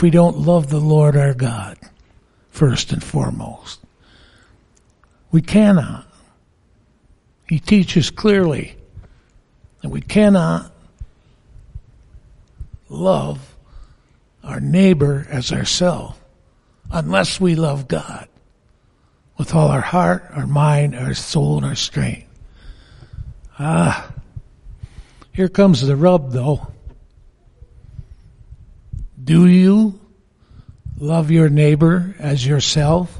if we don't love the Lord our God first and foremost. We cannot. He teaches clearly that we cannot love our neighbor as ourselves unless we love God with all our heart, our mind, our soul, and our strength. Here comes the rub, though. Do you love your neighbor as yourself?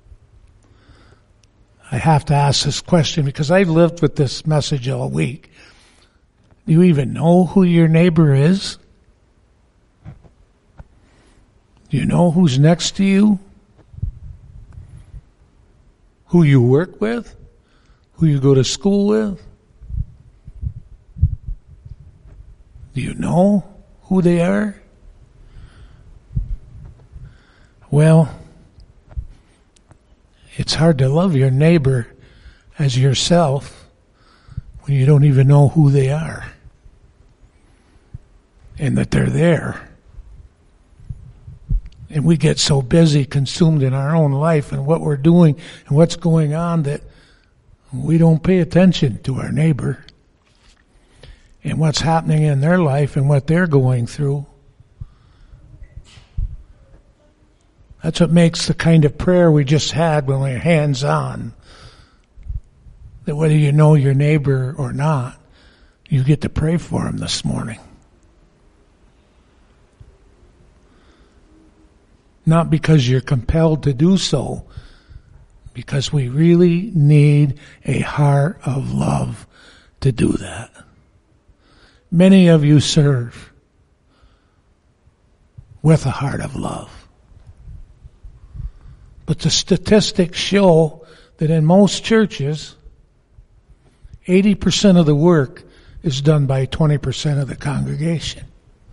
I have to ask this question because I've lived with this message all week. Do you even know who your neighbor is? Do you know who's next to you? Who you work with? Who you go to school with? Do you know who they are? Well, it's hard to love your neighbor as yourself when you don't even know who they are and that they're there. And we get so busy, consumed in our own life and what we're doing and what's going on that we don't pay attention to our neighbor and what's happening in their life and what they're going through. That's what makes the kind of prayer we just had when we're hands-on. That whether you know your neighbor or not, you get to pray for him this morning. Not because you're compelled to do so, because we really need a heart of love to do that. Many of you serve with a heart of love. But the statistics show that in most churches, 80% of the work is done by 20% of the congregation.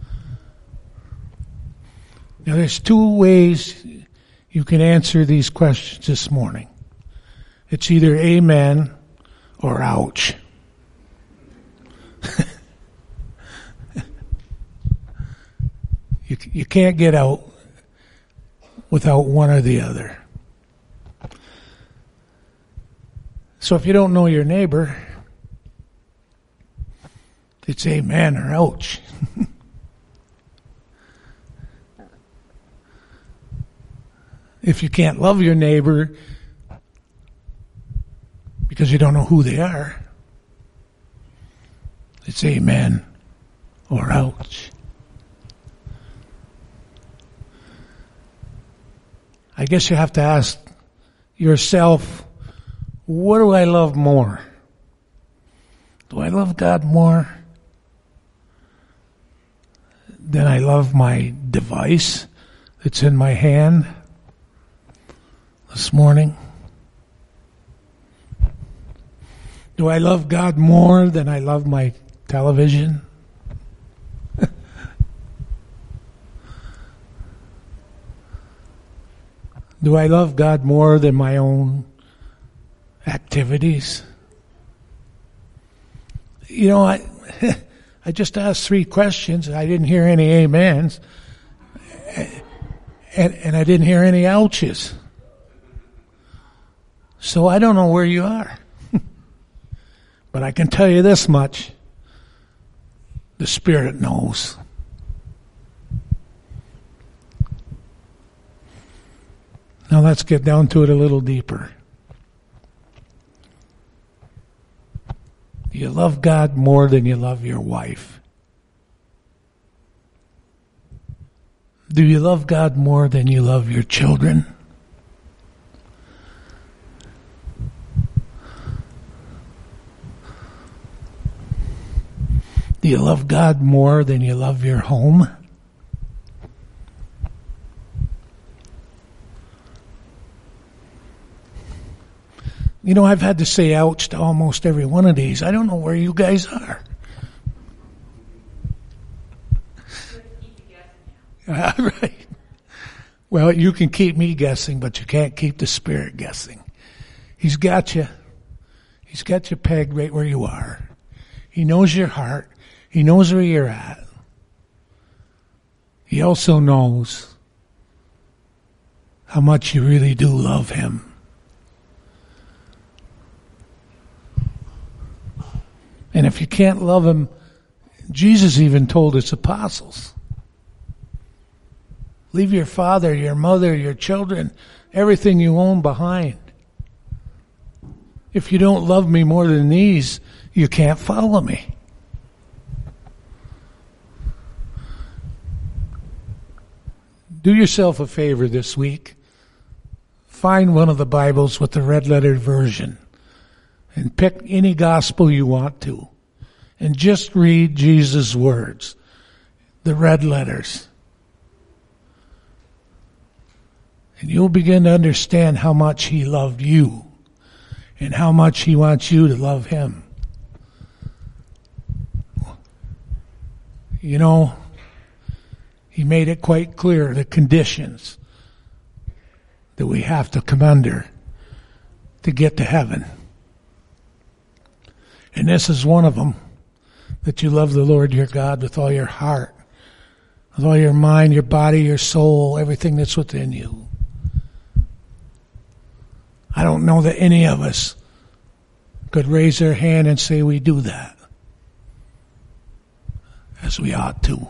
Now there's two ways you can answer these questions this morning. It's either amen or ouch. You can't get out without one or the other. So if you don't know your neighbor, it's amen or ouch. If you can't love your neighbor because you don't know who they are, it's amen or ouch. I guess you have to ask yourself, what do I love more? Do I love God more than I love my device that's in my hand this morning? Do I love God more than I love my television? Do I love God more than my own activities? You know, I just asked 3 questions. I didn't hear any amens. And I didn't hear any ouches. So I don't know where you are. But I can tell you this much. The Spirit knows. Now let's get down to it a little deeper. Do you love God more than you love your wife? Do you love God more than you love your children? Do you love God more than you love your home? You know, I've had to say ouch to almost every one of these. I don't know where you guys are. Right. Well, you can keep me guessing, but you can't keep the Spirit guessing. He's got you. He's got you pegged right where you are. He knows your heart. He knows where you're at. He also knows how much you really do love Him. And if you can't love Him, Jesus even told His apostles, leave your father, your mother, your children, everything you own behind. If you don't love me more than these, you can't follow me. Do yourself a favor this week. Find one of the Bibles with the red-lettered version and pick any gospel you want to. And just read Jesus' words, the red letters. And you'll begin to understand how much He loved you and how much He wants you to love Him. You know, He made it quite clear the conditions that we have to come under to get to heaven. And this is one of them, that you love the Lord your God with all your heart, with all your mind, your body, your soul, everything that's within you. I don't know that any of us could raise their hand and say we do that as we ought to.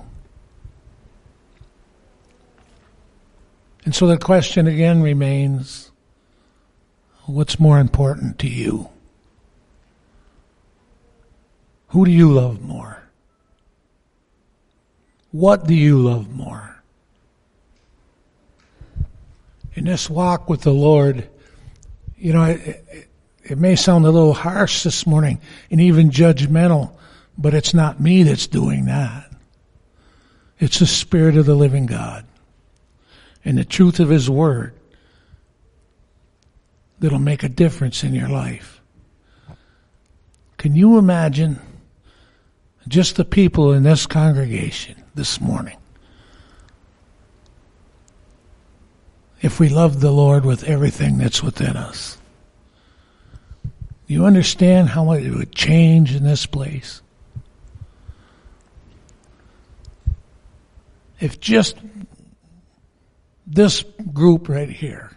And so the question again remains, what's more important to you? Who do you love more? What do you love more? In this walk with the Lord, you know, it may sound a little harsh this morning and even judgmental, but it's not me that's doing that. It's the Spirit of the living God and the truth of His Word that'll make a difference in your life. Can you imagine just the people in this congregation this morning if we loved the Lord with everything that's within us? You understand how much it would change in this place? If just this group right here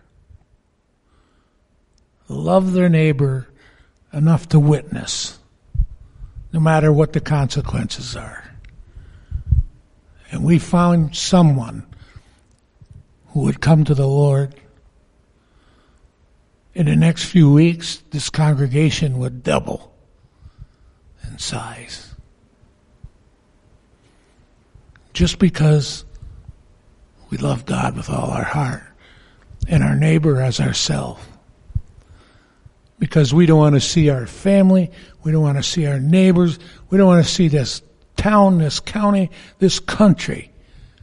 love their neighbor enough to witness, no matter what the consequences are. And we found someone who would come to the Lord. In the next few weeks, this congregation would double in size. Just because we love God with all our heart and our neighbor as ourselves. Because we don't want to see our family, we don't want to see our neighbors, we don't want to see this town, this county, this country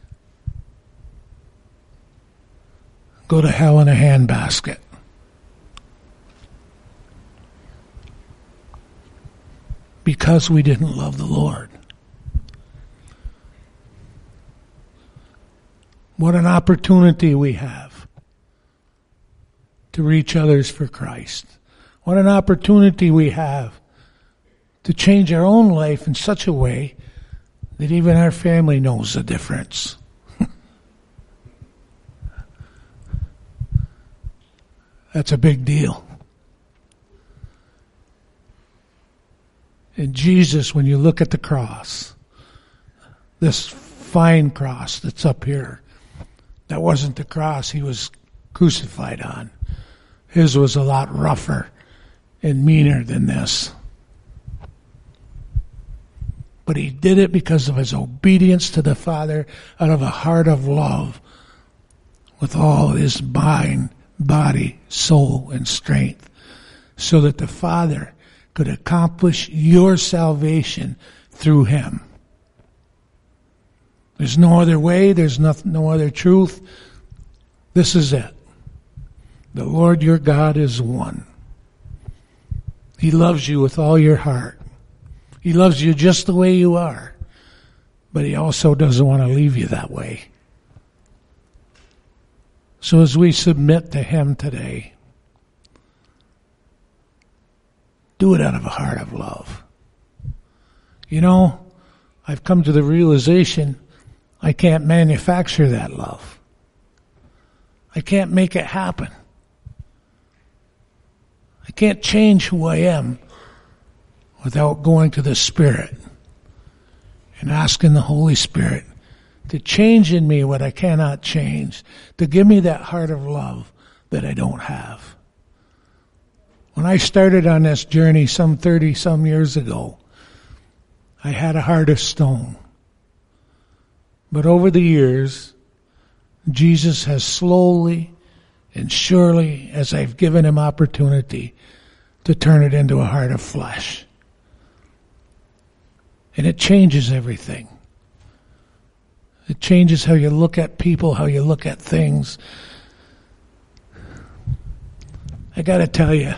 go to hell in a handbasket. Because we didn't love the Lord. What an opportunity we have to reach others for Christ. What an opportunity we have to change our own life in such a way that even our family knows the difference. That's a big deal. And Jesus, when you look at the cross, this fine cross that's up here, that wasn't the cross He was crucified on. His was a lot rougher and meaner than this. But He did it because of His obedience to the Father out of a heart of love with all His mind, body, soul, and strength, so that the Father could accomplish your salvation through Him. There's no other way. There's no other truth. This is it. The Lord your God is one. He loves you with all your heart. He loves you just the way you are. But He also doesn't want to leave you that way. So as we submit to Him today, do it out of a heart of love. You know, I've come to the realization I can't manufacture that love. I can't make it happen. I can't change who I am without going to the Spirit and asking the Holy Spirit to change in me what I cannot change, to give me that heart of love that I don't have. When I started on this journey some 30-some years ago, I had a heart of stone. But over the years, Jesus has slowly and surely, as I've given him opportunity, to turn it into a heart of flesh. And it changes everything. It changes how you look at people, how you look at things. I got to tell you,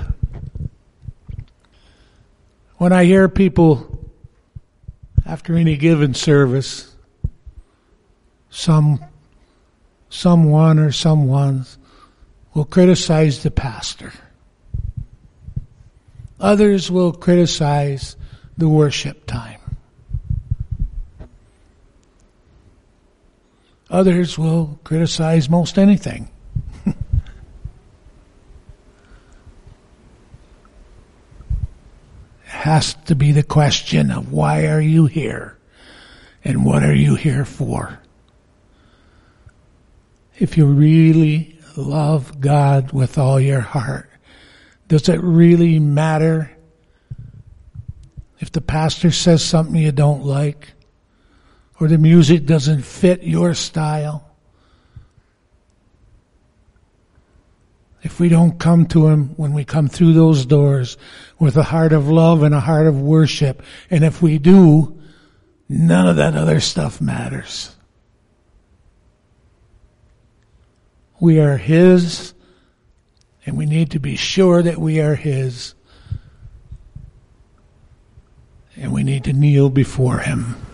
when I hear people after any given service, someone or someones will criticize the pastor. Others will criticize the worship time. Others will criticize most anything. It has to be the question of why are you here and what are you here for? If you really love God with all your heart, does it really matter if the pastor says something you don't like? Or the music doesn't fit your style? If we don't come to him when we come through those doors with a heart of love and a heart of worship, and if we do, none of that other stuff matters. We are his, and we need to be sure that we are his, and we need to kneel before him.